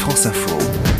France Info.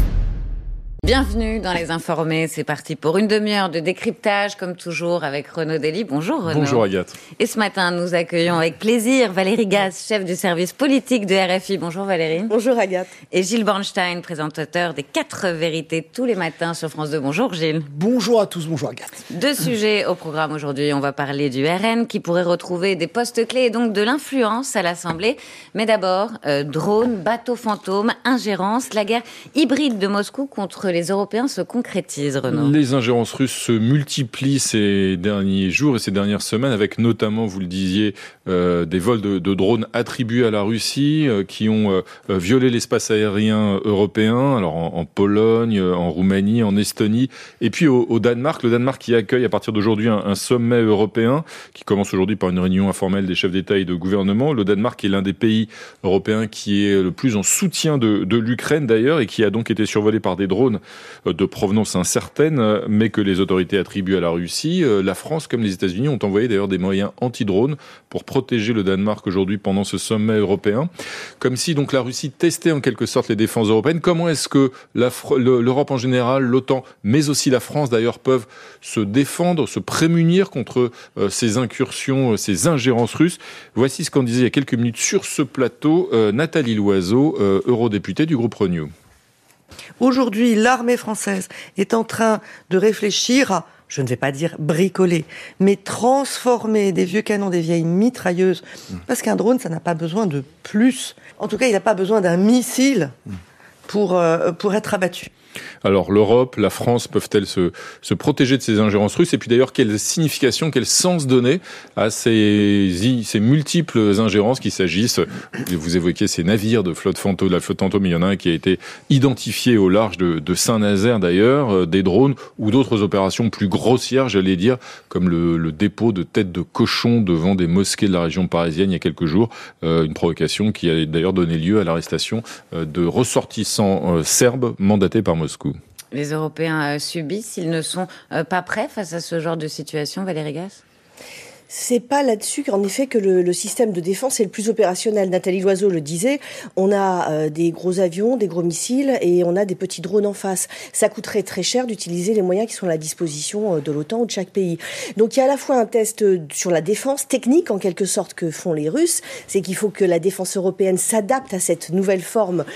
Bienvenue dans Les Informés, c'est parti pour une demi-heure de décryptage, comme toujours, avec Renaud Dely. Bonjour Renaud. Bonjour Agathe. Et ce matin, nous accueillons avec plaisir Valérie Gaz, chef du service politique de RFI. Bonjour Valérie. Bonjour Agathe. Et Gilles Bornstein, présentateur des 4 vérités tous les matins sur France 2. Bonjour Gilles. Bonjour à tous, bonjour Agathe. 2 sujets au programme aujourd'hui. On va parler du RN qui pourrait retrouver des postes clés et donc de l'influence à l'Assemblée. Mais d'abord, drones, bateaux fantômes, ingérence, la guerre hybride de Moscou contre les Européens se concrétise, Renaud. Les ingérences russes se multiplient ces derniers jours et ces dernières semaines, avec notamment, vous le disiez, des vols de drones attribués à la Russie qui ont violé l'espace aérien européen, alors en Pologne, en Roumanie, en Estonie, et puis au Danemark. Le Danemark qui accueille à partir d'aujourd'hui un sommet européen qui commence aujourd'hui par une réunion informelle des chefs d'État et de gouvernement. Le Danemark est l'un des pays européens qui est le plus en soutien de l'Ukraine d'ailleurs et qui a donc été survolé par des drones de provenance incertaine, mais que les autorités attribuent à la Russie. La France, comme les États-Unis, ont envoyé d'ailleurs des moyens anti-drones pour protéger le Danemark aujourd'hui pendant ce sommet européen. Comme si donc la Russie testait en quelque sorte les défenses européennes. Comment est-ce que l'Europe en général, l'OTAN, mais aussi la France d'ailleurs, peuvent se défendre, se prémunir contre ces incursions, ces ingérences russes? Voici ce qu'en disait il y a quelques minutes sur ce plateau Nathalie Loiseau, eurodéputée du groupe Renew. Aujourd'hui, l'armée française est en train de réfléchir à, je ne vais pas dire bricoler, mais transformer des vieux canons, des vieilles mitrailleuses. Parce qu'un drone, ça n'a pas besoin de plus. En tout cas, il n'a pas besoin d'un missile pour être abattu. Alors l'Europe, la France peuvent-elles se protéger de ces ingérences russes? Et puis d'ailleurs, quelle signification, quel sens donner à ces multiples ingérences, qu'il s'agisse, vous évoquiez ces navires de flotte fantôme, la flotte fantôme, il y en a un qui a été identifié au large de Saint-Nazaire d'ailleurs, des drones ou d'autres opérations plus grossières, j'allais dire, comme le dépôt de têtes de cochons devant des mosquées de la région parisienne il y a quelques jours, une provocation qui a d'ailleurs donné lieu à l'arrestation de ressortissants serbes mandatés par Moscou. Les Européens subissent, ils ne sont pas prêts face à ce genre de situation, Valérie Gaz? C'est pas là-dessus qu'en effet que le système de défense est le plus opérationnel. Nathalie Loiseau le disait, on a des gros avions, des gros missiles et on a des petits drones en face. Ça coûterait très cher d'utiliser les moyens qui sont à la disposition de l'OTAN ou de chaque pays. Donc il y a à la fois un test sur la défense technique en quelque sorte que font les Russes, c'est qu'il faut que la défense européenne s'adapte à cette nouvelle forme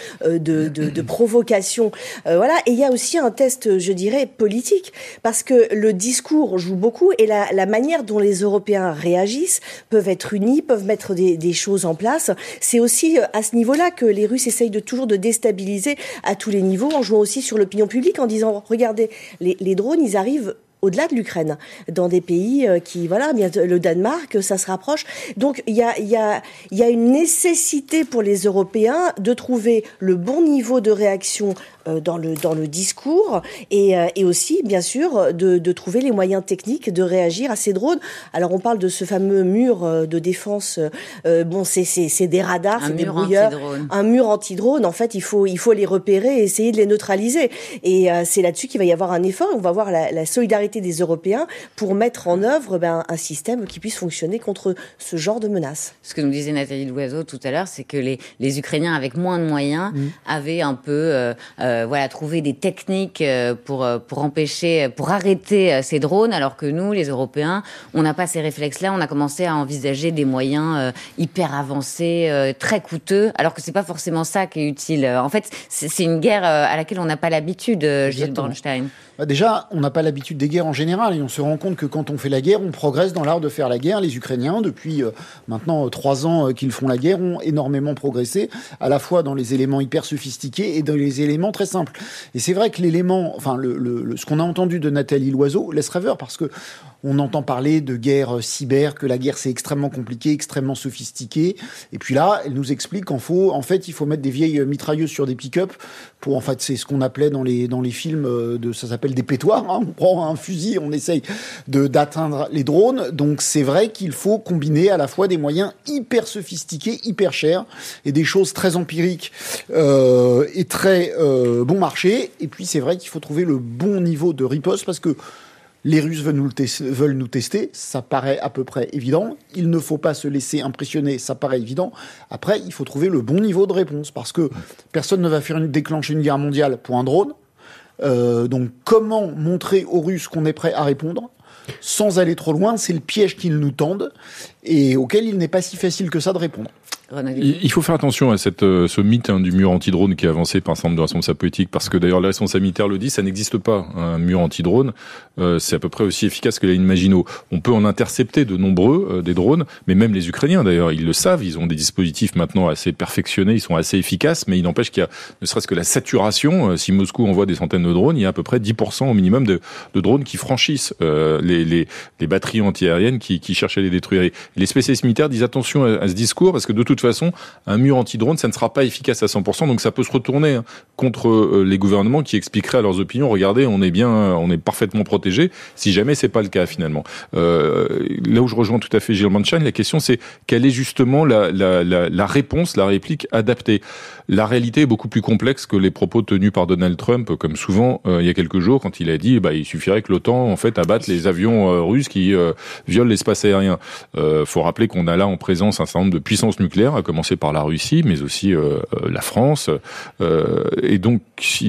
de provocation. Voilà. Et il y a aussi un test, je dirais, politique, parce que le discours joue beaucoup et la manière dont les Européens réagissent, peuvent être unis, peuvent mettre des choses en place. C'est aussi à ce niveau-là que les Russes essayent toujours de déstabiliser à tous les niveaux, en jouant aussi sur l'opinion publique, en disant, regardez, les drones, ils arrivent au-delà de l'Ukraine, dans des pays qui, voilà, bien le Danemark, ça se rapproche. Donc il y a une nécessité pour les Européens de trouver le bon niveau de réaction dans le discours et aussi, bien sûr, de trouver les moyens techniques de réagir à ces drones. Alors on parle de ce fameux mur de défense. Bon, c'est des radars, c'est des brouilleurs, un mur anti-drone. En fait, il faut les repérer et essayer de les neutraliser. Et c'est là-dessus qu'il va y avoir un effort. On va voir la solidarité des Européens pour mettre en œuvre un système qui puisse fonctionner contre ce genre de menaces. Ce que nous disait Nathalie Loiseau tout à l'heure, c'est que les Ukrainiens, avec moins de moyens, avaient un peu trouvé des techniques pour arrêter ces drones, alors que nous, les Européens, on n'a pas ces réflexes-là. On a commencé à envisager des moyens hyper avancés, très coûteux, alors que c'est pas forcément ça qui est utile. En fait, c'est une guerre à laquelle on n'a pas l'habitude, Gilles Bornstein. Déjà, on n'a pas l'habitude des guerres en général et on se rend compte que quand on fait la guerre, on progresse dans l'art de faire la guerre. Les Ukrainiens, depuis maintenant 3 ans qu'ils font la guerre, ont énormément progressé, à la fois dans les éléments hyper sophistiqués et dans les éléments très simples. Et c'est vrai que l'élément, ce qu'on a entendu de Nathalie Loiseau laisse rêveur, parce que on entend parler de guerre cyber, que la guerre c'est extrêmement compliqué, extrêmement sophistiqué. Et puis là, elle nous explique il faut mettre des vieilles mitrailleuses sur des pick-up pour, en fait, c'est ce qu'on appelait dans les films ça s'appelle des pétoires. Hein. On prend un fusil, on essaye d'atteindre les drones. Donc c'est vrai qu'il faut combiner à la fois des moyens hyper sophistiqués, hyper chers, et des choses très empiriques et très bon marché. Et puis c'est vrai qu'il faut trouver le bon niveau de riposte, parce que Les Russes veulent nous tester, ça paraît à peu près évident. Il ne faut pas se laisser impressionner, ça paraît évident. Après, il faut trouver le bon niveau de réponse, parce que personne ne va déclencher une guerre mondiale pour un drone. Donc comment montrer aux Russes qu'on est prêt à répondre sans aller trop loin? C'est le piège qu'ils nous tendent et auquel il n'est pas si facile que ça de répondre. Il faut faire attention à ce mythe du mur anti-drone qui est avancé par un certain nombre de responsables politiques, parce que d'ailleurs la responsable militaire le dit, ça n'existe pas, un mur anti-drone. C'est à peu près aussi efficace que les Maginot. On peut en intercepter de nombreux des drones, mais même les Ukrainiens d'ailleurs, ils le savent, ils ont des dispositifs maintenant assez perfectionnés, ils sont assez efficaces, mais il n'empêche qu'il y a ne serait-ce que la saturation. Si Moscou envoie des centaines de drones, il y a à peu près 10% au minimum de drones qui franchissent les batteries antiaériennes qui cherchent à les détruire. Et les spécialistes militaires disent attention à ce discours, parce que de toute façon, un mur anti-drone, ça ne sera pas efficace à 100%, donc ça peut se retourner contre les gouvernements qui expliqueraient à leurs opinions, regardez, on est parfaitement protégé, si jamais c'est pas le cas finalement. Là où je rejoins tout à fait Gilles Manstein, la question c'est quelle est justement la réponse, la réplique adaptée. La réalité est beaucoup plus complexe que les propos tenus par Donald Trump, comme souvent il y a quelques jours, quand il a dit il suffirait que l'OTAN en fait abatte les avions russes qui violent l'espace aérien. Faut rappeler qu'on a là en présence un certain nombre de puissances nucléaires, à commencer par la Russie, mais aussi la France. Et donc,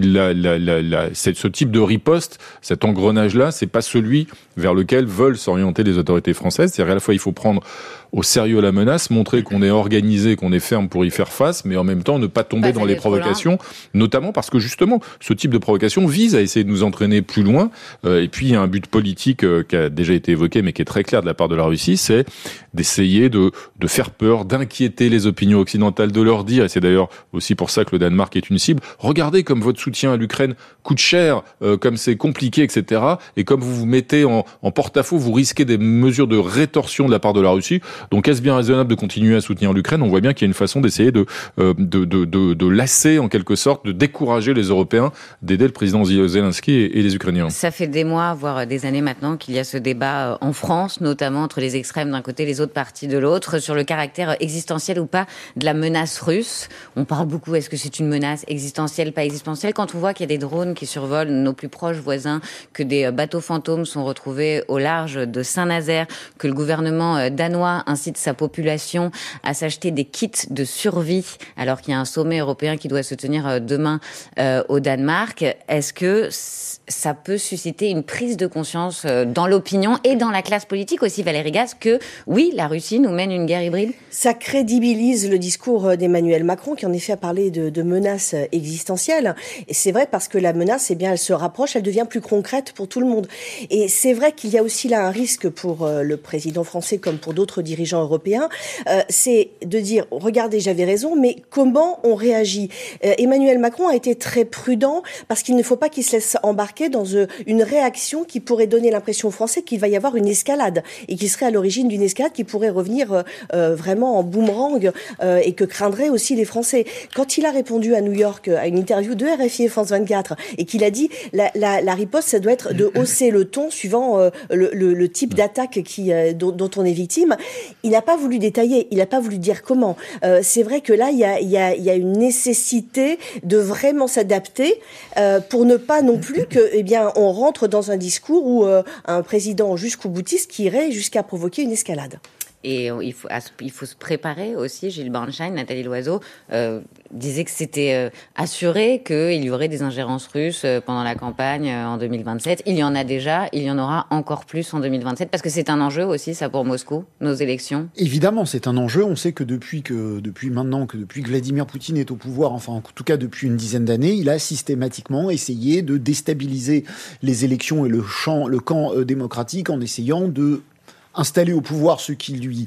ce type de riposte, cet engrenage-là, c'est pas celui vers lequel veulent s'orienter les autorités françaises. C'est-à-dire à la fois, il faut prendre au sérieux la menace, montrer qu'on est organisé, qu'on est ferme pour y faire face, mais en même temps ne pas tomber dans les provocations, notamment parce que justement, ce type de provocation vise à essayer de nous entraîner plus loin. Et puis, il y a un but politique qui a déjà été évoqué, mais qui est très clair de la part de la Russie, c'est d'essayer de faire peur, d'inquiéter les opinions occidentales, de leur dire, et c'est d'ailleurs aussi pour ça que le Danemark est une cible, regardez comme votre soutien à l'Ukraine coûte cher, comme c'est compliqué, etc. Et comme vous vous mettez en porte-à-faux, vous risquez des mesures de rétorsion de la part de la Russie. Donc est-ce bien raisonnable de continuer à soutenir l'Ukraine? On voit bien qu'il y a une façon d'essayer de lasser en quelque sorte, de décourager les Européens, d'aider le président Zelensky et les Ukrainiens. Ça fait des mois, voire des années maintenant, qu'il y a ce débat en France, notamment entre les extrêmes d'un côté, les autres partis de l'autre, sur le caractère existentiel ou pas de la menace russe. On parle beaucoup, est-ce que c'est une menace existentielle, pas existentielle? Quand on voit qu'il y a des drones qui survolent nos plus proches voisins, que des bateaux fantômes sont retrouvés au large de Saint-Nazaire, que le gouvernement danois incite sa population à s'acheter des kits de survie alors qu'il y a un sommet européen qui doit se tenir demain au Danemark. Est-ce que ça peut susciter une prise de conscience dans l'opinion et dans la classe politique aussi, Valérie Gaz, que oui, la Russie nous mène une guerre hybride? Ça crédibilise le discours d'Emmanuel Macron qui en effet a parlé de menaces existentielles. Et c'est vrai parce que la menace, eh bien, elle se rapproche, elle devient plus concrète pour tout le monde. Et c'est vrai qu'il y a aussi là un risque pour le président français comme pour d'autres dirigeants européens, c'est de dire, regardez, j'avais raison, mais comment on réagit? Emmanuel Macron a été très prudent parce qu'il ne faut pas qu'il se laisse embarquer dans une réaction qui pourrait donner l'impression aux Français qu'il va y avoir une escalade et qui serait à l'origine d'une escalade qui pourrait revenir vraiment en boomerang et que craindraient aussi les Français. Quand il a répondu à New York à une interview de RFI et France 24 et qu'il a dit la riposte, ça doit être de hausser le ton suivant le type d'attaque dont on est victime, il n'a pas voulu détailler, il n'a pas voulu dire comment. C'est vrai que là, il y a une nécessité de vraiment s'adapter pour ne pas non plus que, eh bien, on rentre dans un discours où un président jusqu'au boutiste qui irait jusqu'à provoquer une escalade. Et il faut se préparer aussi. Gilles Bernstein, Nathalie Loiseau disait que c'était assuré qu'il y aurait des ingérences russes pendant la campagne en 2027. Il y en a déjà, il y en aura encore plus en 2027 parce que c'est un enjeu aussi, ça, pour Moscou, nos élections. Évidemment, c'est un enjeu. On sait que depuis que Vladimir Poutine est au pouvoir, enfin en tout cas depuis une dizaine d'années, il a systématiquement essayé de déstabiliser les élections et le camp démocratique en essayant de installer au pouvoir ceux qui lui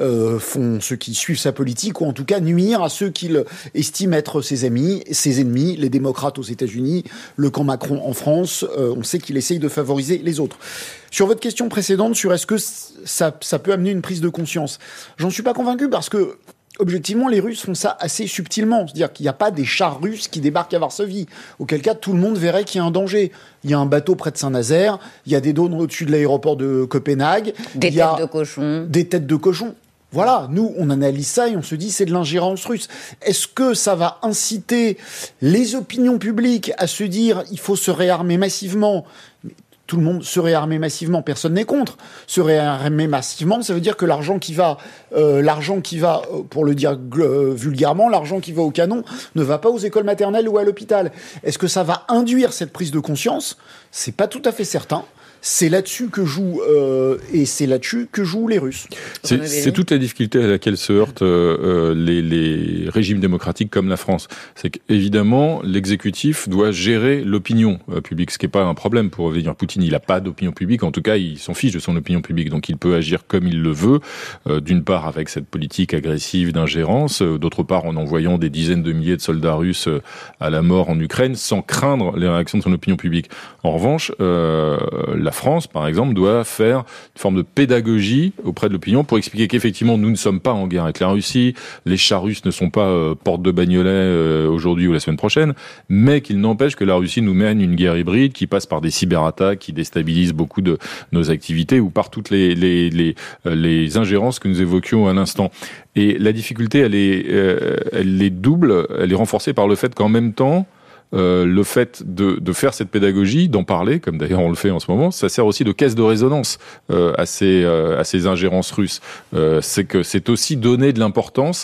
ceux qui suivent sa politique, ou en tout cas nuire à ceux qu'il estime être ses ennemis, les démocrates aux États-Unis, le camp Macron en France. On sait qu'il essaye de favoriser les autres. Sur votre question précédente, sur est-ce que ça peut amener une prise de conscience, j'en suis pas convaincu parce que objectivement, les Russes font ça assez subtilement. C'est-à-dire qu'il n'y a pas des chars russes qui débarquent à Varsovie. Auquel cas, tout le monde verrait qu'il y a un danger. Il y a un bateau près de Saint-Nazaire, il y a des drones au-dessus de l'aéroport de Copenhague. Des têtes de cochon. Des têtes de cochon. Voilà, nous, on analyse ça et on se dit c'est de l'ingérence russe. Est-ce que ça va inciter les opinions publiques à se dire il faut se réarmer massivement ? tout le monde se réarmer massivement. Personne n'est contre. Se réarmer massivement, ça veut dire que l'argent qui va, pour le dire vulgairement, l'argent qui va au canon ne va pas aux écoles maternelles ou à l'hôpital. Est-ce que ça va induire cette prise de conscience ? C'est pas tout à fait certain. C'est là-dessus que jouent les Russes. C'est toute la difficulté à laquelle se heurtent les régimes démocratiques comme la France. C'est qu'évidemment, l'exécutif doit gérer l'opinion publique, ce qui n'est pas un problème pour Vladimir Poutine. Il n'a pas d'opinion publique, en tout cas, il s'en fiche de son opinion publique, donc il peut agir comme il le veut, d'une part avec cette politique agressive d'ingérence, d'autre part en envoyant des dizaines de milliers de soldats russes à la mort en Ukraine, sans craindre les réactions de son opinion publique. En revanche, la France, par exemple, doit faire une forme de pédagogie auprès de l'opinion pour expliquer qu'effectivement, nous ne sommes pas en guerre avec la Russie, les chars russes ne sont pas porte de Bagnolet aujourd'hui ou la semaine prochaine, mais qu'il n'empêche que la Russie nous mène une guerre hybride qui passe par des cyberattaques, qui déstabilisent beaucoup de nos activités ou par toutes les ingérences que nous évoquions à l'instant. Et la difficulté, elle est double, elle est renforcée par le fait qu'en même temps, le fait de faire cette pédagogie, d'en parler, comme d'ailleurs on le fait en ce moment, ça sert aussi de caisse de résonance à ces ingérences russes. C'est que c'est aussi donner de l'importance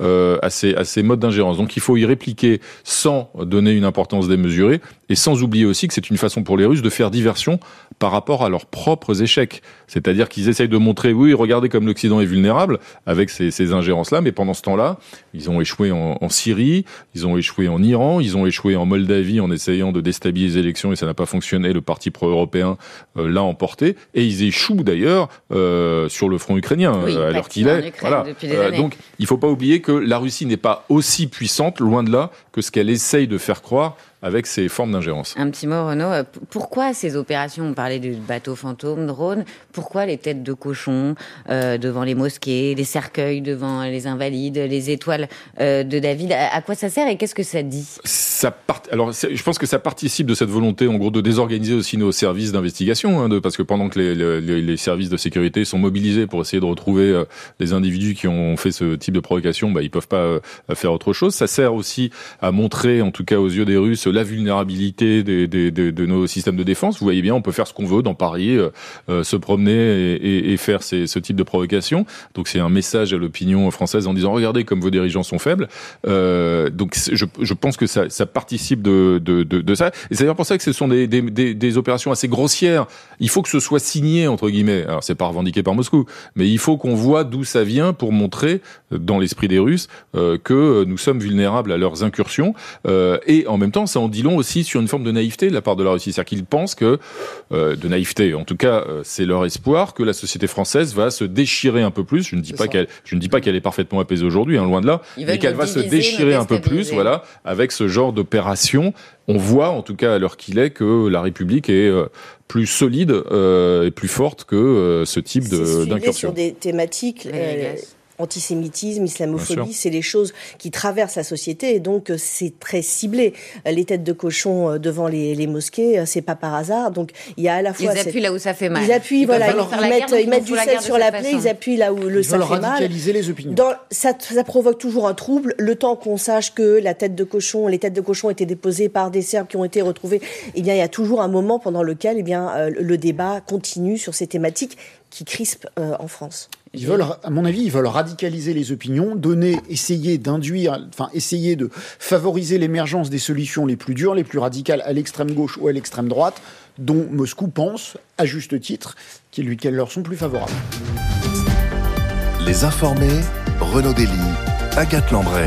à ces modes d'ingérence. Donc il faut y répliquer sans donner une importance démesurée et sans oublier aussi que c'est une façon pour les Russes de faire diversion par rapport à leurs propres échecs. C'est-à-dire qu'ils essayent de montrer, oui, regardez comme l'Occident est vulnérable avec ces ingérences-là, mais pendant ce temps-là, ils ont échoué en Syrie, ils ont échoué en Iran, ils ont échoué en Moldavie en essayant de déstabiliser les élections et ça n'a pas fonctionné, le parti pro-européen l'a emporté, et ils échouent d'ailleurs sur le front ukrainien, alors qu'il est. Voilà. Donc il ne faut pas oublier que la Russie n'est pas aussi puissante, loin de là, que ce qu'elle essaye de faire croire avec ces formes d'ingérence. Un petit mot, Renaud. Pourquoi ces opérations, on parlait de bateaux fantômes, drones, pourquoi les têtes de cochons devant les mosquées, les cercueils devant les invalides, les étoiles de David, à quoi ça sert et qu'est-ce que ça dit ? Alors, je pense que ça participe de cette volonté, en gros, de désorganiser aussi nos services d'investigation, parce que pendant que les services de sécurité sont mobilisés pour essayer de retrouver les individus qui ont fait ce type de provocation, ils peuvent pas faire autre chose. Ça sert aussi à montrer, en tout cas aux yeux des Russes, la vulnérabilité de nos systèmes de défense. Vous voyez bien, on peut faire ce qu'on veut dans Paris, se promener et faire ce type de provocation. Donc c'est un message à l'opinion française en disant regardez comme vos dirigeants sont faibles. Donc je pense que ça participe de ça. Et c'est d'ailleurs pour ça que ce sont des opérations assez grossières. Il faut que ce soit signé entre guillemets. Alors c'est pas revendiqué par Moscou, mais il faut qu'on voit d'où ça vient pour montrer dans l'esprit des Russes que nous sommes vulnérables à leurs incursions. Et en même temps, ça en dit long aussi sur une forme de naïveté de la part de la Russie. C'est-à-dire qu'ils pensent que, de naïveté, en tout cas, c'est leur espoir que la société française va se déchirer un peu plus. Je ne dis pas qu'elle est parfaitement apaisée aujourd'hui, loin de là, mais qu'elle va se déchirer un peu plus, voilà, avec ce genre d'opération. On voit, en tout cas à l'heure qu'il est, que la République est plus solide et plus forte que ce type d'incursion. Sur des thématiques. Antisémitisme, islamophobie, c'est les choses qui traversent la société et donc c'est très ciblé. Les têtes de cochon devant les mosquées, c'est pas par hasard. Donc il y a à la fois ils appuient là où ça fait mal. Ils appuient, ils mettent du sel sur la plaie, ils appuient là où ça fait mal. Radicaliser les opinions. Ça provoque toujours un trouble. Le temps qu'on sache que les têtes de cochon étaient déposées par des Serbes qui ont été retrouvés, il y a toujours un moment pendant lequel le débat continue sur ces thématiques qui crispent en France. À mon avis, ils veulent radicaliser les opinions, essayer de favoriser l'émergence des solutions les plus dures, les plus radicales à l'extrême gauche ou à l'extrême droite, dont Moscou pense, à juste titre, qu'elles leur sont plus favorables. Les informés, Renaud Dely, Agathe Lambray.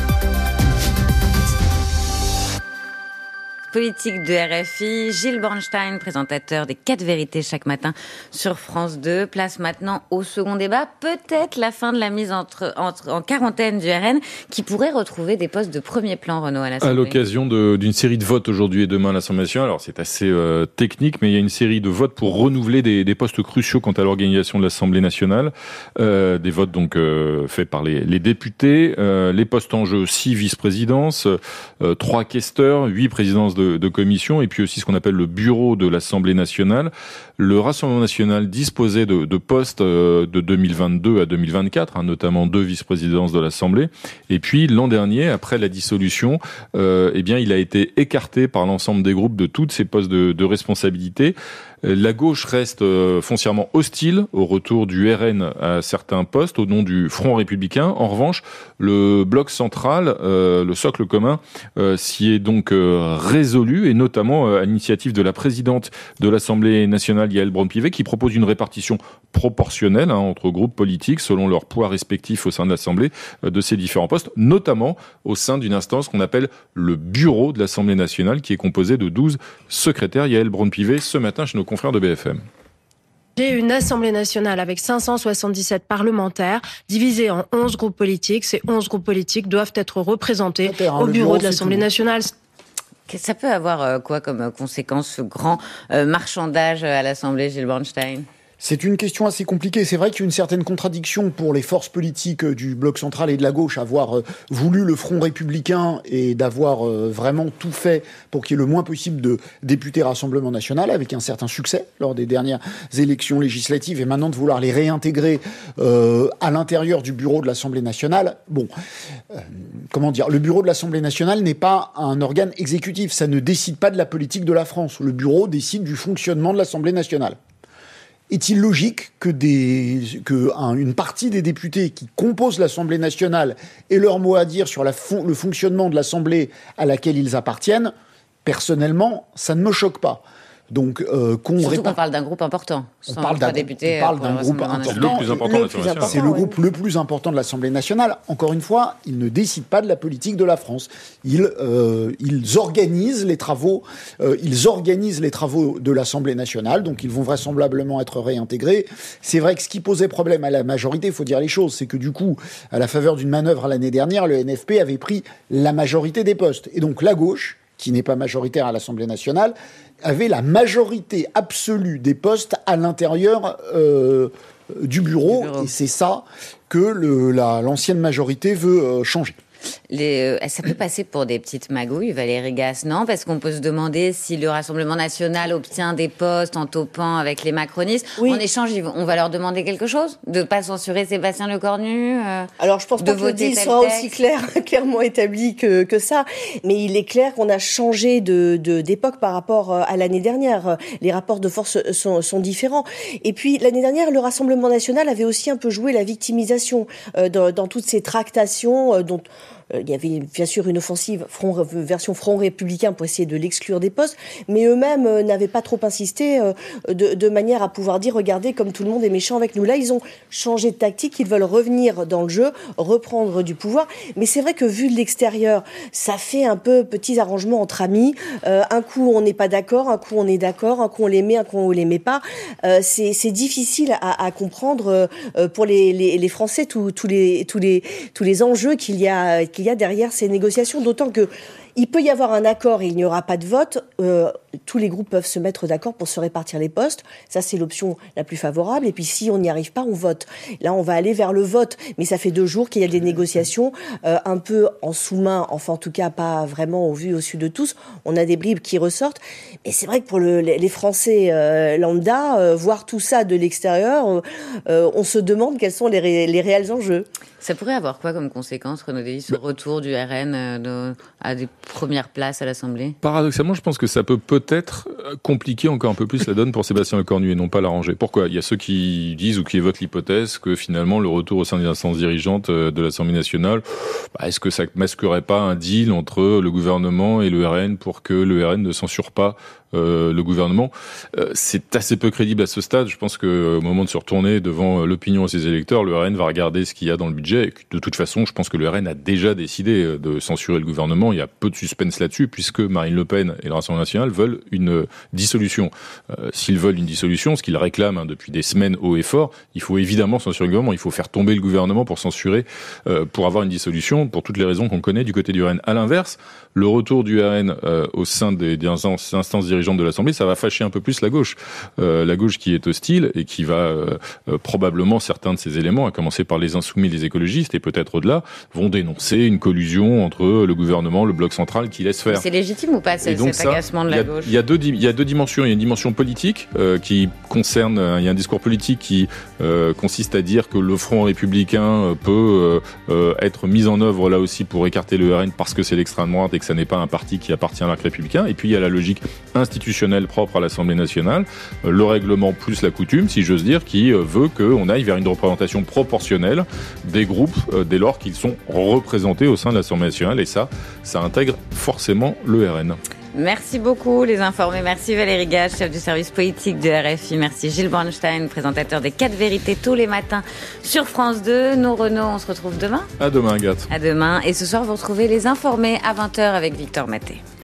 Politique de RFI, Gilles Bornstein, présentateur des 4 vérités chaque matin sur France 2. Place maintenant au second débat, peut-être la fin de la mise en quarantaine du RN qui pourrait retrouver des postes de premier plan, Renaud, à l'Assemblée. À l'occasion d'une série de votes aujourd'hui et demain à l'Assemblée nationale, alors c'est assez technique, mais il y a une série de votes pour renouveler des postes cruciaux quant à l'organisation de l'Assemblée nationale. Des votes donc faits par les députés, les postes en jeu, 6 vice-présidences, 3 questeurs, 8 présidences de commission, et puis aussi ce qu'on appelle le bureau de l'Assemblée nationale. Le Rassemblement national disposait de postes de 2022 à 2024, notamment 2 vice-présidences de l'Assemblée. Et puis l'an dernier, après la dissolution, il a été écarté par l'ensemble des groupes de tous ces postes de responsabilité. La gauche reste foncièrement hostile au retour du RN à certains postes au nom du Front républicain. En revanche, le bloc central, le socle commun, s'y est donc résolu, et notamment à l'initiative de la présidente de l'Assemblée nationale, Yaël Braun-Pivet, qui propose une répartition proportionnelle entre groupes politiques selon leurs poids respectifs au sein de l'Assemblée de ces différents postes, notamment au sein d'une instance qu'on appelle le bureau de l'Assemblée nationale, qui est composé de 12 secrétaires. Yaël Braun-Pivet, ce matin chez nos confrères de BFM. J'ai une Assemblée nationale avec 577 parlementaires divisés en 11 groupes politiques. Ces 11 groupes politiques doivent être représentés au bureau de l'Assemblée nationale. Ça peut avoir quoi comme conséquence, ce grand marchandage à l'Assemblée, Gilles Bornstein ? C'est une question assez compliquée. C'est vrai qu'il y a une certaine contradiction pour les forces politiques du bloc central et de la gauche, avoir voulu le Front républicain et d'avoir vraiment tout fait pour qu'il y ait le moins possible de députés Rassemblement national, avec un certain succès lors des dernières élections législatives, et maintenant de vouloir les réintégrer à l'intérieur du bureau de l'Assemblée nationale. Bon, comment dire, le bureau de l'Assemblée nationale n'est pas un organe exécutif. Ça ne décide pas de la politique de la France. Le bureau décide du fonctionnement de l'Assemblée nationale. Est-il logique une partie des députés qui composent l'Assemblée nationale aient leur mot à dire sur le fonctionnement de l'Assemblée à laquelle ils appartiennent ? Personnellement, ça ne me choque pas. Donc, qu'on parle d'un groupe important. On parle d'un groupe important. C'est le plus important de l'Assemblée nationale. C'est le groupe le plus important de l'Assemblée nationale. Encore une fois, ils ne décident pas de la politique de la France. Ils organisent les travaux. Ils organisent les travaux de l'Assemblée nationale. Donc, ils vont vraisemblablement être réintégrés. C'est vrai que ce qui posait problème à la majorité, il faut dire les choses, c'est que du coup, à la faveur d'une manœuvre l'année dernière, le NFP avait pris la majorité des postes. Et donc, la gauche, qui n'est pas majoritaire à l'Assemblée nationale, avait la majorité absolue des postes à l'intérieur du bureau. Et c'est ça que l'ancienne majorité veut changer. Ça peut passer pour des petites magouilles, Valérie Gasse, non ? Parce qu'on peut se demander si le Rassemblement national obtient des postes en topant avec les macronistes. Oui. En échange, on va leur demander quelque chose ? De ne pas censurer Sébastien Lecornu Alors, je pense pas que le deal soit aussi clairement établi que ça. Mais il est clair qu'on a changé d'époque par rapport à l'année dernière. Les rapports de force sont différents. Et puis, l'année dernière, le Rassemblement national avait aussi un peu joué la victimisation dans toutes ces tractations dont il y avait bien sûr une offensive version Front républicain pour essayer de l'exclure des postes, mais eux-mêmes n'avaient pas trop insisté de manière à pouvoir dire regardez comme tout le monde est méchant avec nous. Là, ils ont changé de tactique, ils veulent revenir dans le jeu, reprendre du pouvoir. Mais c'est vrai que vu de l'extérieur, ça fait un peu petits arrangements entre amis. Un coup on n'est pas d'accord, un coup on est d'accord, un coup on l'aimait, un coup on l'aimait pas. C'est difficile à comprendre pour les Français tous les enjeux qu'il y a derrière ces négociations, d'autant que il peut y avoir un accord et il n'y aura pas de vote. Tous les groupes peuvent se mettre d'accord pour se répartir les postes. Ça, c'est l'option la plus favorable. Et puis, si on n'y arrive pas, on vote. Là, on va aller vers le vote. Mais ça fait 2 jours qu'il y a des négociations un peu en sous-main. Enfin, en tout cas, pas vraiment au vu au su de tous. On a des bribes qui ressortent. Mais c'est vrai que pour les Français lambda, voir tout ça de l'extérieur, on se demande quels sont les réels enjeux. Ça pourrait avoir quoi comme conséquence, Renaud Dély, ce retour du RN à des premières places à l'Assemblée ? Paradoxalement, je pense que ça peut-être compliquer encore un peu plus la donne pour Sébastien Lecornu et non pas l'arranger. Pourquoi ? Il y a ceux qui disent ou qui évoquent l'hypothèse que finalement le retour au sein des instances dirigeantes de l'Assemblée nationale, est-ce que ça masquerait pas un deal entre le gouvernement et le RN pour que le RN ne censure pas le gouvernement? C'est assez peu crédible à ce stade. Je pense qu'au moment de se retourner devant l'opinion et ses électeurs, le RN va regarder ce qu'il y a dans le budget. Et de toute façon, je pense que le RN a déjà décidé de censurer le gouvernement. Il y a peu de suspense là-dessus, puisque Marine Le Pen et le Rassemblement national veulent une dissolution. S'ils veulent une dissolution, ce qu'ils réclament depuis des semaines haut et fort, il faut évidemment censurer le gouvernement. Il faut faire tomber le gouvernement pour censurer, pour avoir une dissolution, pour toutes les raisons qu'on connaît du côté du RN. À l'inverse, le retour du RN au sein des instances dirigeantes de l'Assemblée, ça va fâcher un peu plus la gauche qui est hostile et qui va probablement certains de ces éléments, à commencer par les insoumis, les écologistes, écologistes, et peut-être au-delà, vont dénoncer une collusion entre le gouvernement, le bloc central qui laisse faire. C'est légitime ou pas cet agacement de la gauche? Il y a deux dimensions. Il y a une dimension politique qui concerne, il y a un discours politique qui consiste à dire que le Front républicain peut être mis en œuvre là aussi pour écarter le RN parce que c'est l'extrême droite et que ça n'est pas un parti qui appartient à l'arc républicain. Et puis il y a la logique institutionnelle propre à l'Assemblée nationale, le règlement plus la coutume, si j'ose dire, qui veut qu'on aille vers une représentation proportionnelle des groupes dès lors qu'ils sont représentés au sein de l'Assemblée nationale. Et ça intègre forcément le RN. Merci beaucoup les informés. Merci Valérie Gage, chef du service politique de RFI. Merci Gilles Bornstein, présentateur des 4 vérités tous les matins sur France 2. Nous, Renaud, on se retrouve demain. À demain, Agathe. À demain. Et ce soir, vous retrouvez les informés à 20h avec Victor Maté.